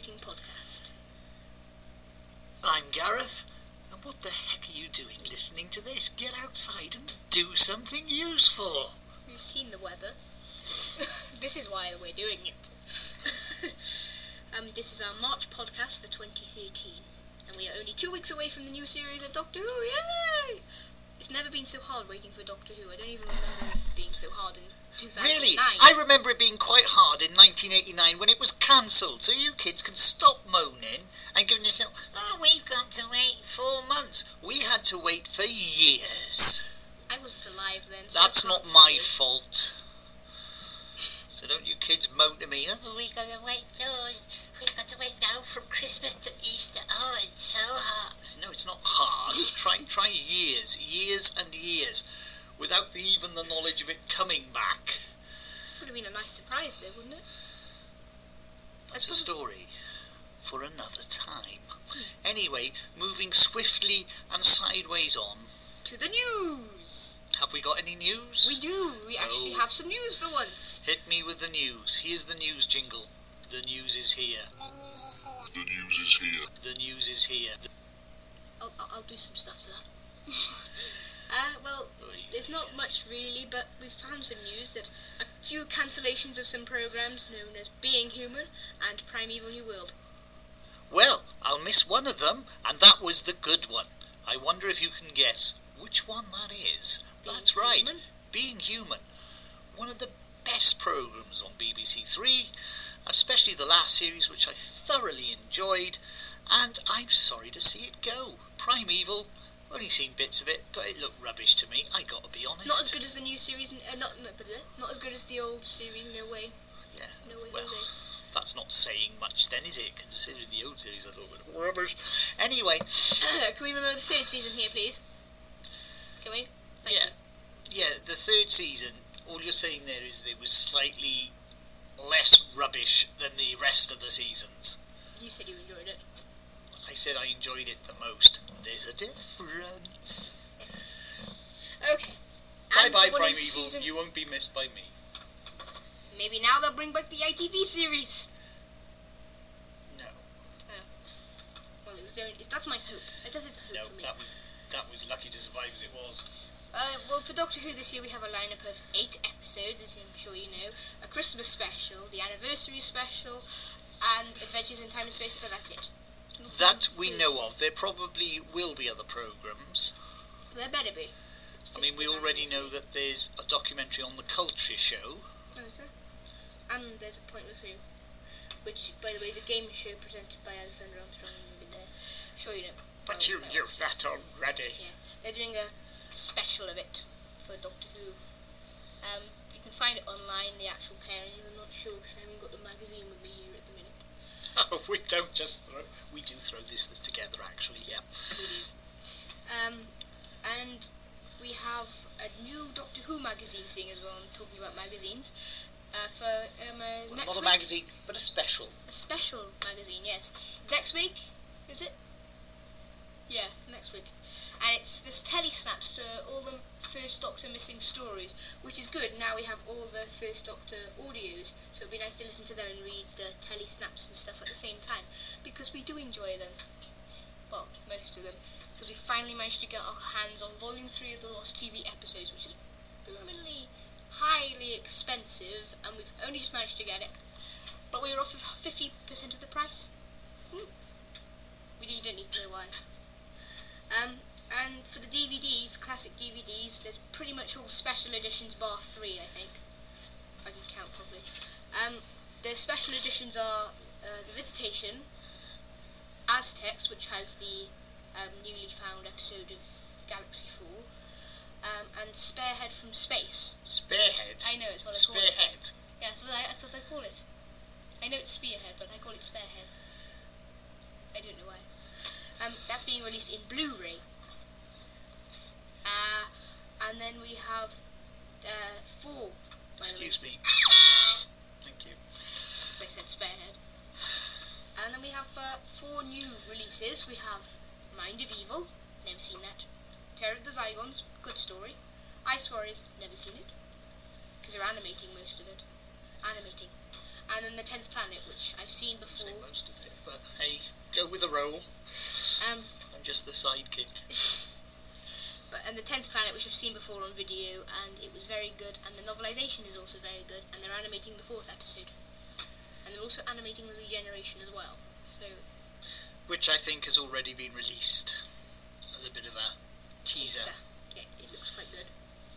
rating podcast. I'm Gareth, and what the heck are you doing listening to this? Get outside and do something useful. We've seen the weather. This is why we're doing it. This is our March podcast for 2013, and we are only 2 weeks away from the new series of Doctor Who. Yay! It's never been so hard waiting for Doctor Who. I don't even remember it being so hard in 2009. Really? I remember it being quite hard in 1989 when it was cancelled, so you kids can stop moaning and giving yourself, oh, we've got to wait 4 months. We had to wait for years. I wasn't alive then, so That's I not can't my say. fault. So don't you kids moan to me, oh, we got to wait we've got to wait now from Christmas to Easter. Oh, it's so hard. No, it's not hard. Try years and years, without even the knowledge of it coming back. Would have been a nice surprise though, wouldn't it? That's a story for another time. Anyway, moving swiftly and sideways on. To the news! Have we got any news? We do! We actually have some news for once! Hit me with the news. Here's the news jingle. The news is here. The news is here. The news is here. I'll do some stuff to that. Well, there's not much really, but we've found some news that a few cancellations of some programs known as Being Human and Primeval New World. Well, I'll miss one of them, and that was the good one. I wonder if you can guess which one that is. That's right, Human? Being Human. One of the best programmes on BBC Three, and especially the last series, which I thoroughly enjoyed, and I'm sorry to see it go. Primeval, only seen bits of it, but it looked rubbish to me, I gotta be honest. Not as good as the new series, not as good as the old series, no way. Yeah, No way, well, Jose. that's not saying much then, is it? Considering the old series are a little bit rubbish. Anyway, Can we remember the third season here, please? Can we? Thank you. Yeah, the third season, all you're saying there is it was slightly less rubbish than the rest of the seasons. You said you enjoyed it. I said I enjoyed it the most. There's a difference. Yes. Okay. And Bye-bye, the one in Primeval. season- You won't be missed by me. Maybe now they'll bring back the ITV series. No. Well, that's my hope. That is a hope No, for me. that was lucky to survive as it was. Well, for Doctor Who this year we have a lineup of 8 episodes, as I'm sure you know. A Christmas special, the anniversary special, and Adventures in Time and Space, but that's it. That we know of. There probably will be other programmes. There better be. I mean, we already know that there's a documentary on the Culture Show. Oh, is there? And there's a Pointless Who, which, by the way, is a game show presented by Alexander Armstrong. You've been there. Sure you know. But you knew that already. Yeah, they're doing a special of it for Doctor Who. You can find it online, the actual pairings. I'm not sure because I haven't got the magazine with me here at the minute. Oh, we don't just throw... We do throw this together, actually, yeah. We do. And we have a new Doctor Who magazine, seeing as well. I'm talking about magazines. Next Not a week, magazine, but a special. a special magazine, yes. Next week, is it? Yeah, next week. And it's this telesnaps to all the First Doctor missing stories, which is good. Now we have all the First Doctor audios, so it'd be nice to listen to them and read the telesnaps and stuff at the same time, because we do enjoy them. Well, most of them. Because we finally managed to get our hands on Volume 3 of the Lost TV episodes, which is phenomenally highly expensive, and we've only just managed to get it. But we were offered 50% of the price. We don't need to know why. And for the DVDs, classic DVDs, there's pretty much all special editions bar 3, I think, if I can count properly. The special editions are The Visitation, Aztecs, which has the newly found episode of Galaxy 4, and Sparehead from Space. Spearhead? I know, it's what I call it. Spearhead? Yeah, that's what I call it. I know it's Spearhead, but I call it Sparehead. I don't know why. That's being released in Blu-ray. And then we have 4. Excuse me. Thank you. As I said, Sparehead. And then we have 4 new releases. We have Mind of Evil, never seen that. Terror of the Zygons, good story. Ice Warriors, never seen it, because they're animating most of it. And then the 10th Planet, which I've seen before. Say most of it. But hey, go with the role. Um, I'm just the sidekick. and the 10th Planet, which I've seen before on video, and it was very good, and the novelisation is also very good, and they're animating the 4th episode. And they're also animating the Regeneration as well, so... Which I think has already been released as a bit of a teaser. Yeah, it looks quite good.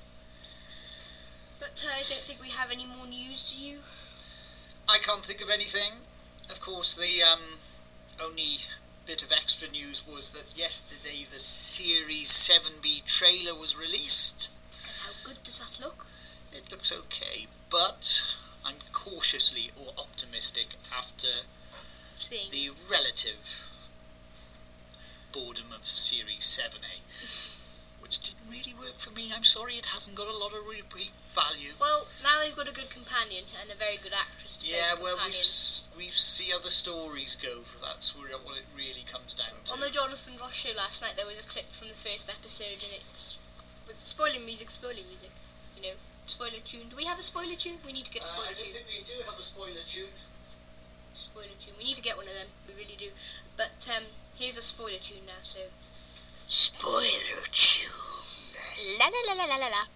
But I don't think we have any more news, do you? I can't think of anything. Of course, the only bit of extra news was that yesterday the Series 7B trailer was released. And how good does that look? It looks okay, but I'm cautiously optimistic after Seeing the relative boredom of Series 7A, which didn't really work for me. I'm sorry, it hasn't got a lot of repeat value. Well, now they've got a good companion and a very good actress to play the Well, companion. we see how the stories go. That's what it really comes down to. On the Jonathan Ross show last night, there was a clip from the first episode, and it's with spoiler music, you know, spoiler tune. Do we have a spoiler tune? We need to get a spoiler I tune. think we do have a spoiler tune. Spoiler tune. We need to get one of them. We really do. But here's a spoiler tune now. So spoiler tune. La la la la la la la.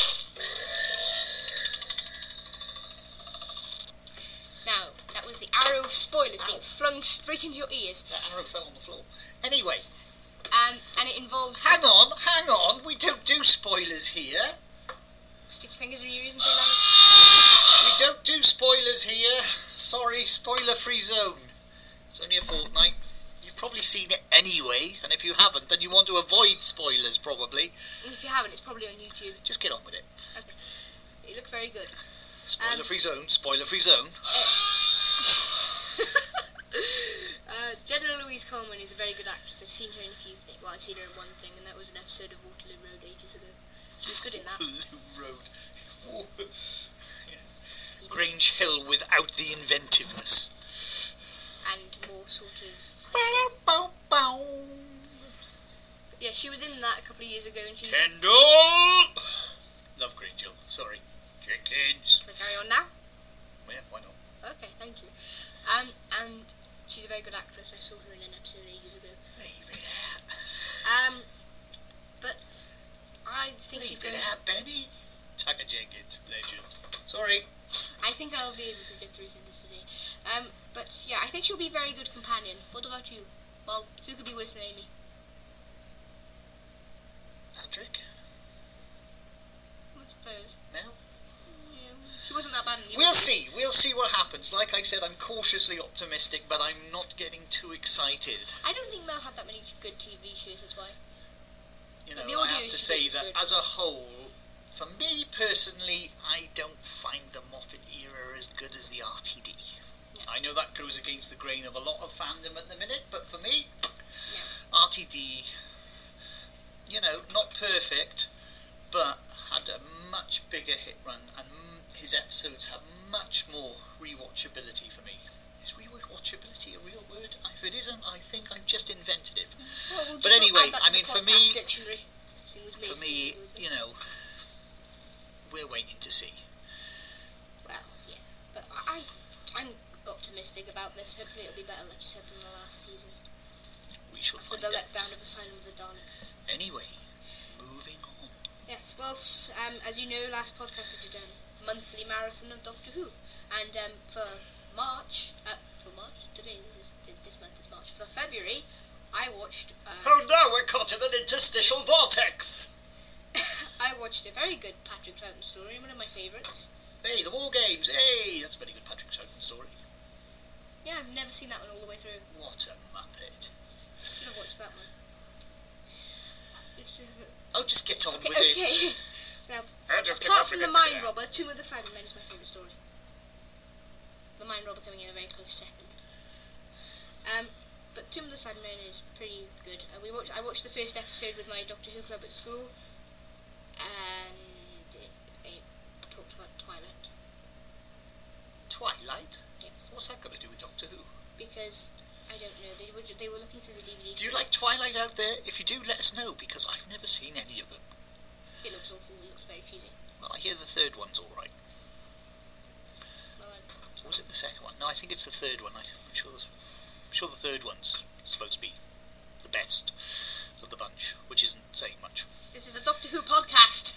Now that was the arrow of spoilers being flung straight into your ears. That arrow fell on the floor. Anyway, And it involves hang on. We don't do spoilers here. stick your fingers in your ears and say that. We don't do spoilers here. Sorry, spoiler-free zone. It's only a fortnight. You've probably seen it anyway, and if you haven't, then you want to avoid spoilers, probably. And if you haven't, it's probably on YouTube. Just get on with it. Okay. You look very good. Spoiler-free zone, spoiler-free zone. Jenna Louise Coleman is a very good actress. I've seen her in a few things. Well, I've seen her in one thing, and that was an episode of Waterloo Road ages ago. She was good in that. Waterloo Road. Yeah. Grange Hill without the inventiveness. And more sort of... Bow, bow. Yeah, she was in that a couple of years ago, and she... Kendall! Love Grange Hill. Sorry. Jenkins. Can I carry on now? Yeah, why not? Okay, thank you. And she's a very good actress. I saw her in an episode ages ago. Leave it out. But I think she's Leave going it to... out, Benny. Tucker Jenkins, legend. Sorry. I think I'll be able to get through things today. But yeah, I think she'll be a very good companion. What about you? Well, who could be worse than Amy? Patrick? I suppose. Mel? Yeah, she wasn't that bad in the We'll old days. see. We'll see what happens. Like I said, I'm cautiously optimistic, but I'm not getting too excited. I don't think Mel had that many good TV shows, that's why. You But know, the I audio have to is say good, that good. as a whole, for me personally, I don't find the Moffat era as good as the RTD. No. I know that goes against the grain of a lot of fandom at the minute, but for me, No. RTD, you know, not perfect, but had a much bigger hit run, and his episodes have much more rewatchability for me. Is rewatchability a real word? If it isn't, I think I've just invented it. Well, we'll But just anyway, add that to I the mean, for podcast me- dictionary. See who's For made me, it, you know, we're waiting to see. Well, yeah. But I'm optimistic about this. Hopefully it'll be better, like you said, than the last season. We shall After find the out. letdown of Asylum of the Daleks. Anyway, moving on. Yes, well, as you know, last podcast I did a monthly marathon of Doctor Who. And for March, today, this month is March. For February, I watched... Oh no, we're caught in an interstitial vortex! I watched a very good Patrick Troughton story, one of my favourites. Hey, the War Games! Hey, that's a very good Patrick Troughton story. Yeah, I've never seen that one all the way through. What a muppet. Should have watched that one. It's just that... Oh, just get on Okay, with okay. it. Now, Oh, just get apart off from with The it. Mind Robber, Tomb of the Cybermen is my favourite story. The Mind Robber coming in a very close second. But Tomb of the Cybermen is pretty good. I watched the first episode with my Doctor Who club at school, and it talked about Twilight. Twilight? Yes. What's that got to do with Doctor Who? Because I don't know, they were looking through the DVD. Do you like Twilight out there? If you do, let us know, because I've never seen any of them. It looks awful. It looks very cheesy. Well, I hear the third one's alright. Well, Or was it the second one? No, I think it's the third one. I'm sure there's... sure the third one's supposed to be the best of the bunch, which isn't saying much. This is a Doctor Who podcast.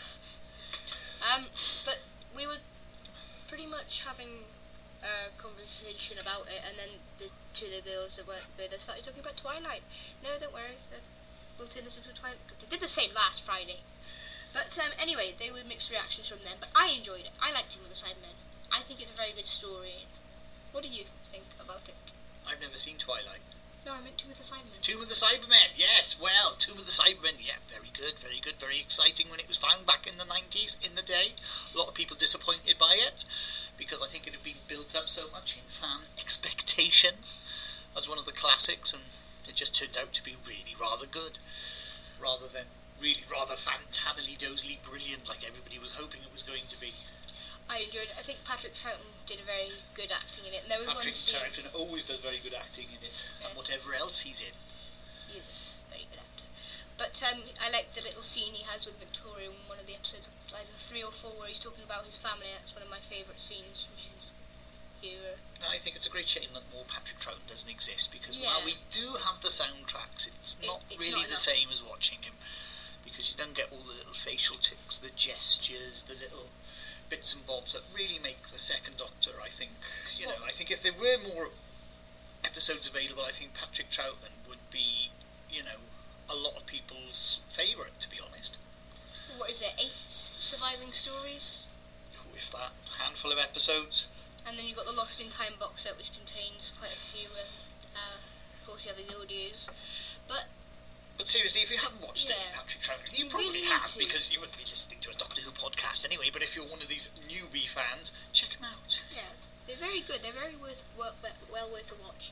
But we were pretty much having a conversation about it, and then the two of the girls that were there, they started talking about Twilight. No, don't worry, we'll turn this into a Twilight. They did the same last Friday. But anyway, they were mixed reactions from them, but I enjoyed it. I liked Tomb of the Cybermen. I think it's a very good story. What do you think about it? I've never seen Twilight. No, I meant Tomb of the Cybermen. Tomb of the Cybermen, yes, well, Tomb of the Cybermen, yeah, very good, very exciting when it was found back in the 90s, in the day. A lot of people disappointed by it, because I think it had been built up so much in fan expectation as one of the classics, and it just turned out to be really rather good, rather than really rather fantably dozily brilliant like everybody was hoping it was going to be. I enjoyed it. I think Patrick Troughton did a very good acting in it. And there was Patrick one scene. Troughton always does very good acting in it, Yeah. and whatever else he's in. He is a very good actor. But I like the little scene he has with Victoria in one of the episodes, either 3 or 4, where he's talking about his family. That's one of my favourite scenes from his era. I think it's a great shame that more Patrick Troughton doesn't exist, because Yeah. while we do have the soundtracks, it's not it's really not the enough. same as watching him, because you don't get all the little facial tics, the gestures, the little bits and bobs that really make the second Doctor, I think. You know, I think if there were more episodes available, I think Patrick Troughton would be, you know, a lot of people's favourite, to be honest. What is it, 8 surviving stories? With that handful of episodes. And then you've got the Lost in Time box set, which contains quite a few, of course you have the audios. But seriously, if you haven't watched any Yeah. Patrick Troughton, you You probably really have, need to. because you wouldn't be listening to a Doctor Who podcast anyway, but if you're one of these newbie fans, check him out. Yeah, they're very good. They're very well worth a watch.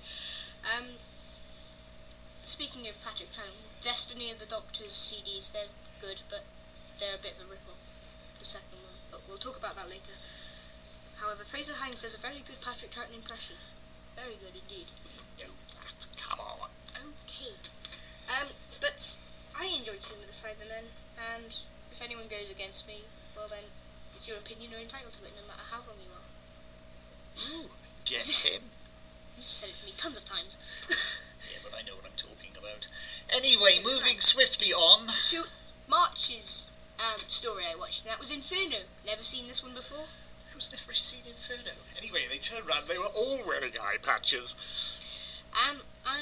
Speaking of Patrick Troughton, Destiny of the Doctor's CDs, they're good, but they're a bit of a rip-off, the second one. But we'll talk about that later. However, Fraser Hines does a very good Patrick Troughton impression. Very good indeed. No, that, come on. Okay. But I enjoy Tomb of the Cybermen, and if anyone goes against me, well then, it's your opinion, you're entitled to it, no matter how wrong you are. Ooh, get him. You've said it to me tons of times. Yeah, but I know what I'm talking about. Anyway, moving swiftly on. To March's story I watched, and that was Inferno. Never seen this one before. Who's never seen Inferno? Anyway, they turned around, they were all wearing eye patches. And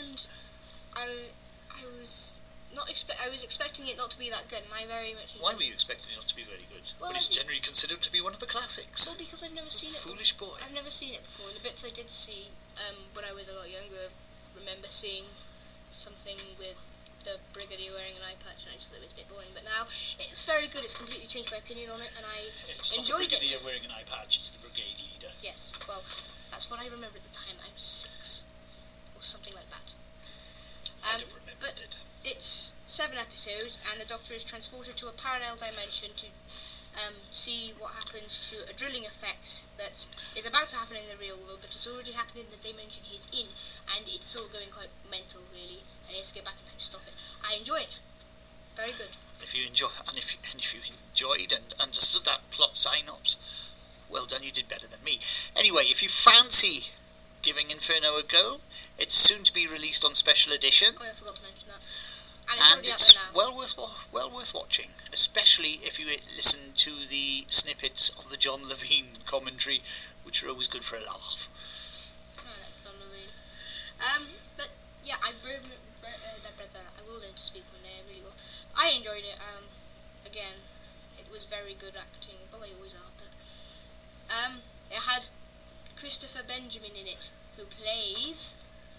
I was not I was expecting it not to be that good, and I very much enjoyed Why were you expecting it not to be very good? Well, But it's I think- generally considered to be one of the classics. Well, because I've never seen it. Foolish boy. I've never seen it before. And the bits I did see when I was a lot younger, remember seeing something with the Brigadier wearing an eye patch, and I just thought it was a bit boring. But now it's very good. It's completely changed my opinion on it, and I It's not enjoyed the Brigadier it. wearing an eye patch, it's the brigade leader. Yes, well, that's what I remember at the time. I was 6 or something like that. I don't remember but it. it's 7 episodes, and the Doctor is transported to a parallel dimension to see what happens to a drilling effect that is about to happen in the real world, but it's already happened in the dimension he's in, and it's all going quite mental, really, and he has to get back in time to stop it. I enjoy it. Very good. If you enjoyed and understood that plot synopsis, well done, you did better than me. Anyway, if you fancy giving Inferno a go, it's soon to be released on special edition, Oh, I forgot to mention that. And it's already out it's there now. well worth watching, especially if you listen to the snippets of the John Levine commentary, which are always good for a laugh. I like John Levine. But yeah, I will learn to speak one day. I really will. I enjoyed it. Again, it was very good acting. Well, they always are. But it had Christopher Benjamin in it, who plays.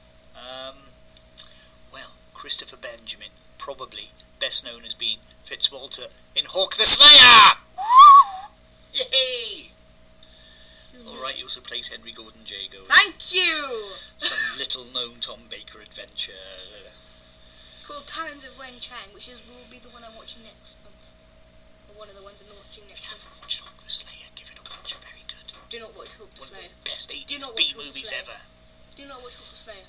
Well, Christopher Benjamin, probably best known as being Fitzwalter in Hawk the Slayer! Yay! Alright, he also plays Henry Gordon Jago. Thank you! Some little known Tom Baker adventure. Called Talons of Wen Chang, which will be the one I'm watching next month. Or one of the ones I'm watching If next you month. haven't watched Hawk the Slayer, give it a watch. Very good. Do not watch Hook the One of Slayer. the best Do 80s not watch B Hawk the movies Slayer. ever. Do not watch Hook the Slayer.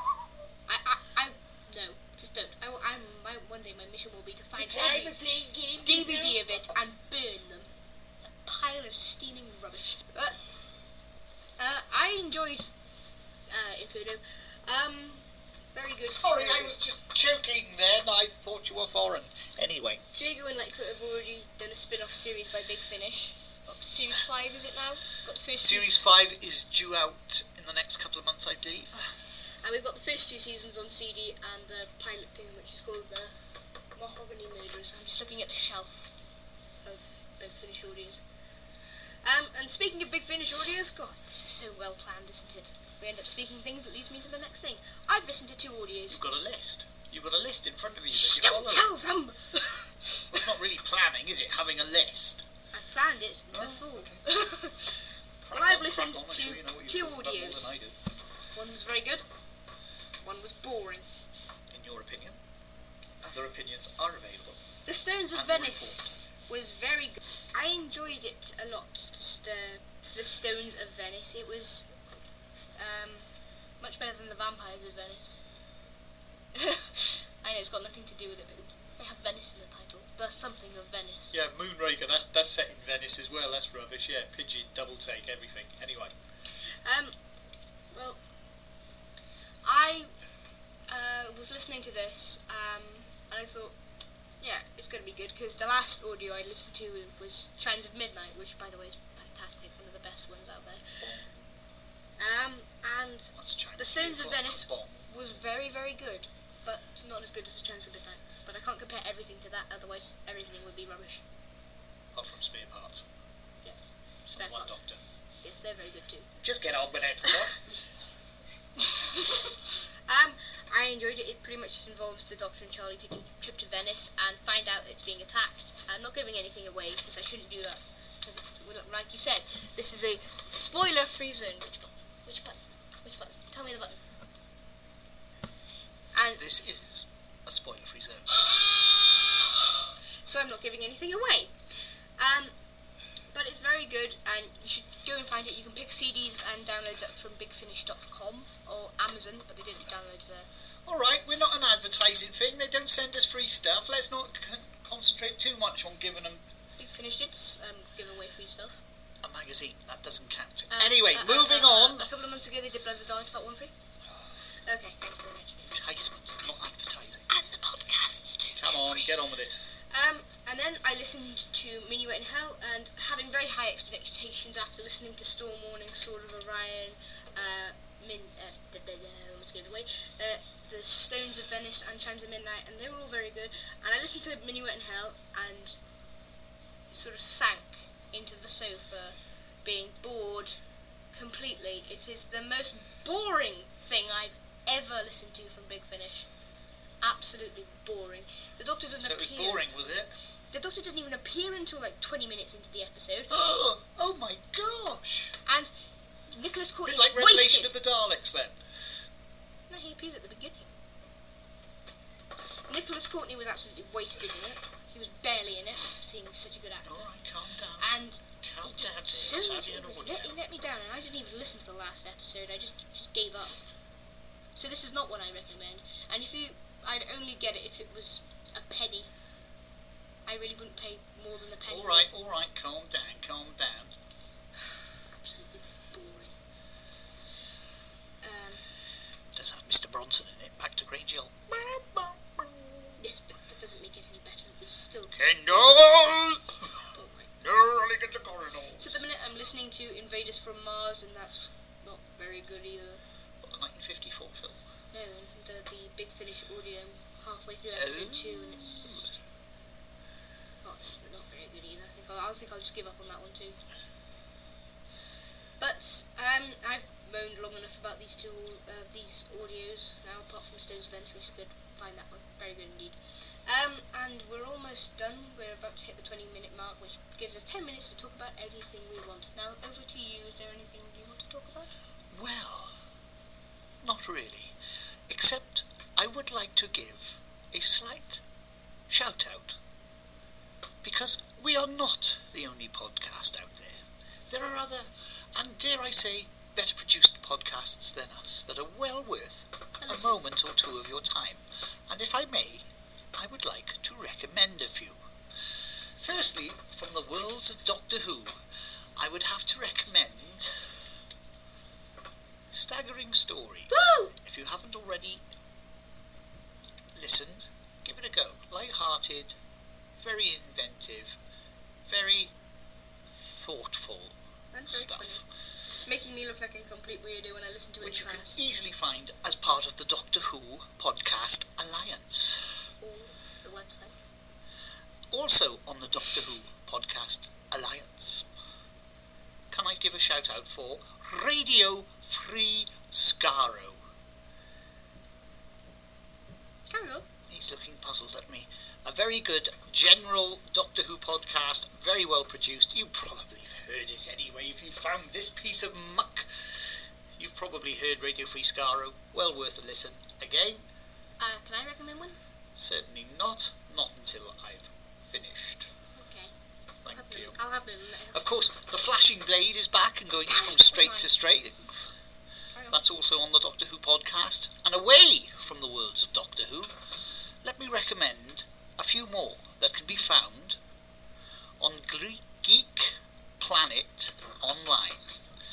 No, just don't. One day my mission will be to find every DVD of it and burn them. A pile of steaming rubbish. But I enjoyed Inferno. Very good. Sorry, very I good. was just joking then. I thought you were foreign. Anyway. Jago and Lightfoot have already done a spin-off series by Big Finish. Up to Series 5, is it now? Got the first Series 5 is due out in the next couple of months, I believe. And we've got the first 2 seasons on CD and the pilot thing, which is called the Mahogany Murderers. I'm just looking at the shelf of Big Finish audios. And speaking of Big Finish audios, God, this is so well planned, isn't it? We end up speaking things that leads me to the next thing. I've listened to 2 audios. You've got a list. You've got a list in front of you. Shh, that you don't follow. tell them! Well, it's not really planning, is it? Having a list. I planned it Oh, before. Crack Well, I've on, listened crack on. I'm to sure you know what 2 you're talking about more audios. than I do. One was very good, one was boring. In your opinion, other opinions are available. The Stones of And more Venice was very good. I enjoyed it a lot. The Stones of Venice. It was much better than the Vampires of Venice. I know it's got nothing to do with it, but they have Venice in the title. The something of Venice. Yeah, Moonraker, that's set in Venice as well. That's rubbish. Yeah, Pidgey, double take, everything. Anyway. Well, I was listening to this, and I thought, yeah, it's going to be good, because the last audio I listened to was Chimes of Midnight, which, by the way, is fantastic, one of the best ones out there. And That's China. The Stones of Venice Bomb. was very, very good, but not as good as the Chimes of Midnight. But I can't compare everything to that, otherwise everything would be rubbish. Apart from spare parts. Yes, And spare One parts. Doctor. Yes, they're very good too. Just get on with it, what? I enjoyed it. It pretty much involves the Doctor and Charlie taking a trip to Venice and find out it's being attacked. I'm not giving anything away because I shouldn't do that. Because, like you said, this is a spoiler-free zone. Which button? Which button? Which button? Tell me the button. And This is a spoiler-free zone. so I'm not giving anything away. But it's very good, and you should go and find it. You can pick CDs and downloads it from BigFinish.com or Amazon, but they don't do downloads there. Alright, we're not an advertising thing. They don't send us free stuff. Let's not concentrate too much on giving them Big Finish did give away free stuff. a magazine. That doesn't count. Anyway, moving on. A couple of months ago they did Blood of the Daleks Part 1 free. Okay, thank you very much. Enticement, not advertising. And the podcasts too. Come on, get on with it. And then I listened to Minuet in Hell, and having very high expectations after listening to Storm Warning, Sword of Orion, almost gave it away, the Stones of Venice and Chimes of Midnight, and they were all very good. And I listened to Minuet in Hell and sort of sank into the sofa, being bored completely. It is the most boring thing I've ever listened to from Big Finish. Absolutely boring. The Doctor doesn't So it was appear. boring, was it? The Doctor doesn't even appear until like 20 minutes into the episode, Oh my gosh! and Nicholas A Courtney bit like is Revelation wasted. of the Daleks then. No, he appears at the beginning. Nicholas Courtney was absolutely wasted in it. He was barely in it, seeing he's such a good actor. Alright, calm down. And Calm he down, so Dale. Let's have you an he audio. let me down, and I didn't even listen to the last episode. I just gave up. So this is not one I recommend. And I'd only get it if it was a penny. I really wouldn't pay more than a penny. Alright, calm down, calm down. Absolutely boring. Does have Mr. Bronson in it, back to Grange Hill. Yes, but that doesn't make it any better. It was still Kendall! boring. You're running in the corridors. So at the minute I'm listening to Invaders from Mars, and that's not very good either. What, the 1954 film? No, the Big Finish audio, I'm halfway through episode 2, and it's just not very good either. I think I'll just give up on that one too. But I've moaned long enough about these these audios now, apart from Stones of Venice, which is good. Find that one very good indeed. And we're almost done. We're about to hit the 20-minute mark, which gives us 10 minutes to talk about anything we want. Now, over to you. Is there anything you want to talk about? Well, not really. Except I would like to give a slight shout out. Because we are not the only podcast out there. There are other, and dare I say, better produced podcasts than us that are well worth a moment or two of your time. And if I may, I would like to recommend a few. Firstly, from the worlds of Doctor Who, I would have to recommend Staggering Stories. Woo! If you haven't already listened, give it a go. Light-hearted, very inventive, very thoughtful And very stuff, funny. Making me look like a complete weirdo when I listen to it which in you can class. easily find as part of the Doctor Who Podcast Alliance. Or the website. Also on the Doctor Who Podcast Alliance, can I give a shout out for Radio Free Skaro? Carry on. He's looking puzzled at me. A very good general Doctor Who podcast, very well produced. You probably have heard it anyway. If you found this piece of muck, you've probably heard Radio Free Skaro. Well worth a listen. Again, Can I recommend one? certainly not until I've finished. Okay. Thank you. I'll have them. Of course, the Flashing Blade is back and going from straight to straight. That's also on the Doctor Who podcast. And away from the worlds of Doctor Who, let me recommend a few more that can be found on Geek Planet Online.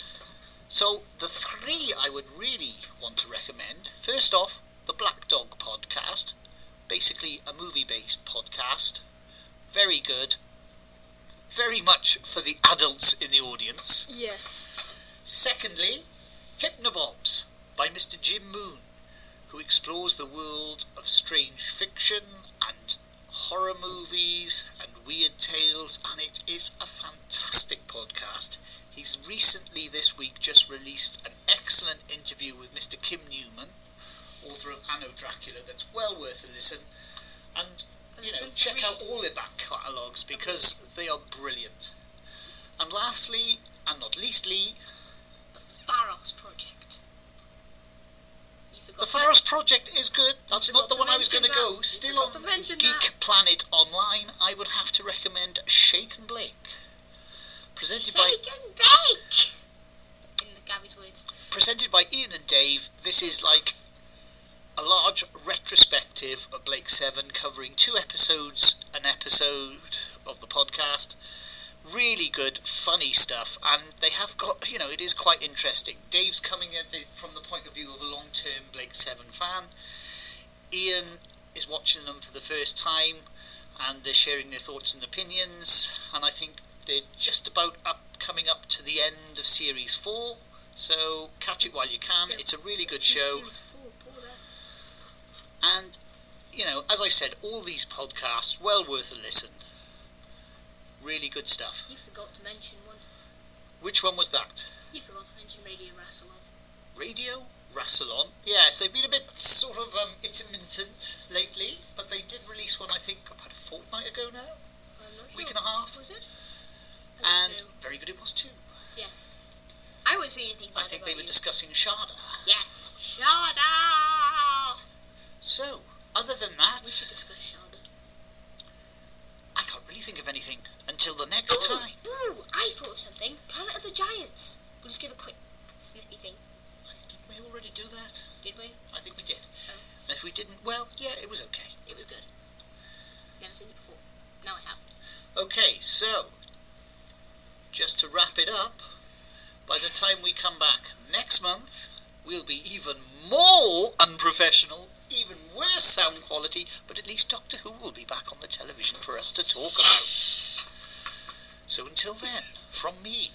So the three I would really want to recommend. First off, the Black Dog podcast, basically a movie-based podcast. Very good. Very much for the adults in the audience. Yes. Secondly, Hypnobobs by Mr. Jim Moon, who explores the world of strange fiction and horror movies and weird tales, and it is a fantastic podcast. He's recently this week just released an excellent interview with Mr. Kim Newman, author of Anno Dracula, that's well worth a listen. And check out all their back catalogues because they are brilliant. And lastly, and not leastly, The Pharos Project. You forgot the Pharos Project is good. That's not the one I was going to go. You Still forgot on to mention Geek that. Planet Online, I would have to recommend Shake and Blake. Presented by Shake and bake! In the Gabby's words. Ian and Dave. This is like a large retrospective of Blake 7, covering 2 episodes an episode of the podcast. Really good, funny stuff, and they have got, it is quite interesting. Dave's coming at it from the point of view of a long-term Blake 7 fan. Ian is watching them for the first time, and they're sharing their thoughts and opinions, and I think they're just about coming up to the end of Series 4, so catch it while you can. It's a really good show. And, as I said, all these podcasts, well worth a listen. Really good stuff. You forgot to mention one. Which one was that? You forgot to mention Radio Rassilon. Radio Rassilon? Yes, they've been a bit sort of intermittent lately, but they did release one, I think, about a fortnight ago now. I'm not sure. Week and a half. Was it? And very good it was too. Yes. I wouldn't say anything bad I think about they were you. discussing Sharda. Yes. Sharda! So, other than We that, should discuss Sharda. I can't really think of anything until the next time. Ooh, I thought of something. Planet of the Giants. We'll just give a quick snippy thing. Did we already do that? Did we? I think we did. Oh. And if we didn't, well, yeah, it was okay. It was good. Never seen it before. Now I have. Okay, so, just to wrap it up, by the time we come back next month, we'll be even more unprofessional, even worse sound quality, but at least Doctor Who will be back on the television for us to talk about. So until then, from me,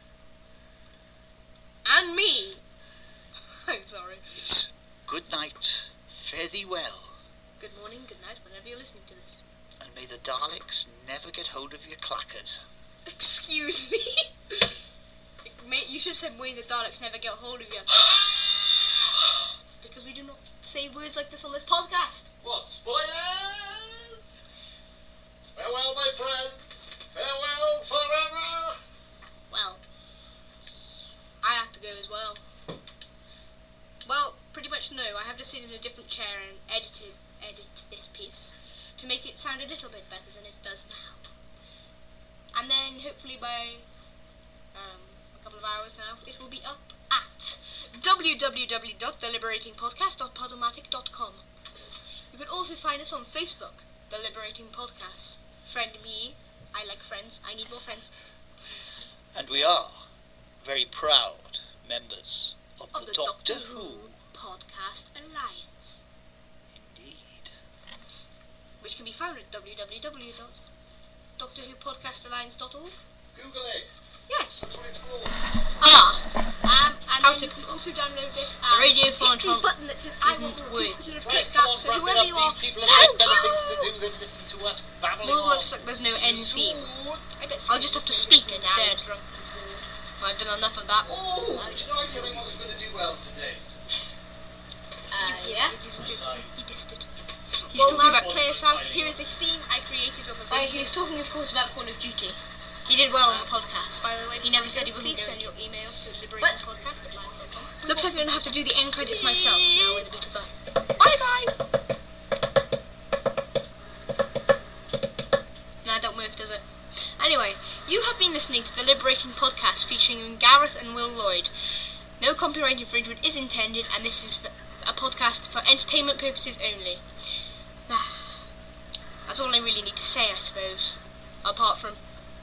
And me! I'm sorry. it's good night, fare thee well, Good morning, good night, whenever you're listening to this. and may the Daleks never get hold of your clackers. Excuse me? Mate, you should have said may the Daleks never get hold of you. Because we do not say words like this on this podcast. What, spoilers? Farewell, my friends. Farewell forever. Well, I have to go as well. Well, pretty much no. I have to sit in a different chair and edit this piece to make it sound a little bit better than it does now. And then hopefully by a couple of hours now, it will be up at www.theliberatingpodcast.podomatic.com. You can also find us on Facebook, The Liberating Podcast. Friend me. I like friends. I need more friends. And we are very proud members of the Doctor Who Podcast Alliance, Indeed. which can be found at www.doctorwhopodcastalliance.org. Google it. Yes. That's what it's for. And How then to- you can also download this The radio hit phone the from button that says I isn't want more. working. People have Right, clicked come that, on, so wrap it whoever up. you are, These people have got better things to do than listen to us babbling Well, it on. looks like there's no end theme. I'll just have to speak instead. I've done enough of that. Oh, do you know I said I wasn't going to do well today? Yeah. He dissed it. He's Well, talking now about. to play us out, here is a theme I created of a video. He's talking, of course, about Call of Duty. He did well on the podcast. By the way, He never said he wasn't please going send your emails to But- liberatingpodcast@live.com. Looks like I'm going to have to do the end credits myself now with a bit of a bye-bye. No, that don't work, does it? Anyway, you have been listening to the Liberating Podcast featuring Gareth and Will Lloyd. No copyright infringement is intended, and this is a podcast for entertainment purposes only. That's all I really need to say, I suppose. Apart from...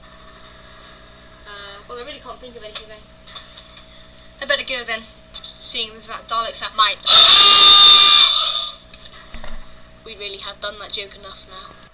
well, I really can't think of anything then. I better go then, seeing as that Daleks have my... We really have done that joke enough now.